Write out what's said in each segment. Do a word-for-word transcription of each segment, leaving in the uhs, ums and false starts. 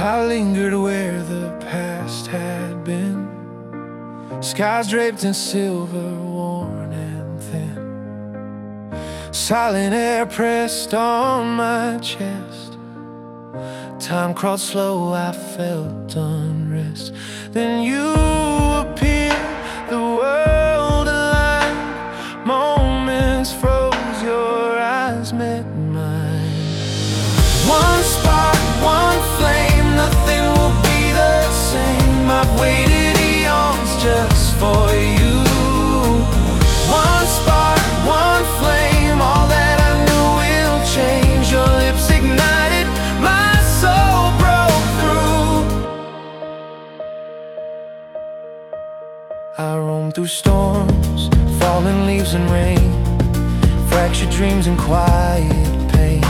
I lingered where the past had been, skies draped in silver, worn and thin. Silent air pressed on my chest. Time crawled slow, I felt unrest. Then you appeared, the world aligned. Moments froze, your eyes met mine. One spark, one flame, nothing will be the same. I've waited eons just for you. One spark, one flame, all that I knew will change. Your lips ignited, my soul broke through. I roam through storms, falling leaves and rain, fractured dreams and quiet pain.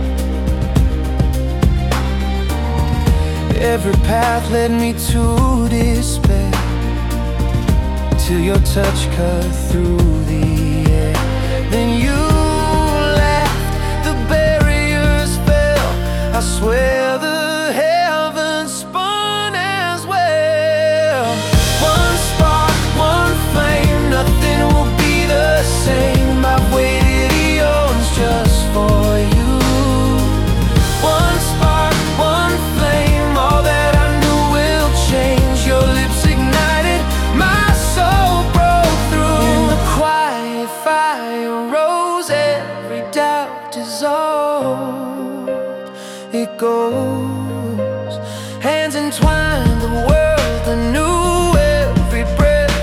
Every path led me to despair, till your touch cut through the air. Then you left, the barriers fell. I swear the heavens spun as well. One spark, one flame, nothing will be the same. I've waited eons just for you. One spark, one flame, all that I knew will change. Your lips ignited, my soul broke through. In the quiet fire rose, every doubt dissolved. It goes, hands entwined, the world anew. Every breath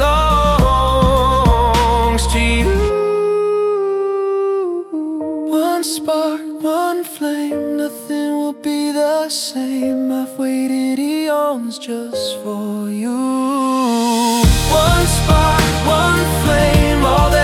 belongs to you. One spark, one flame, nothing will be the same. I've waited eons just for you. One spark, one flame, all that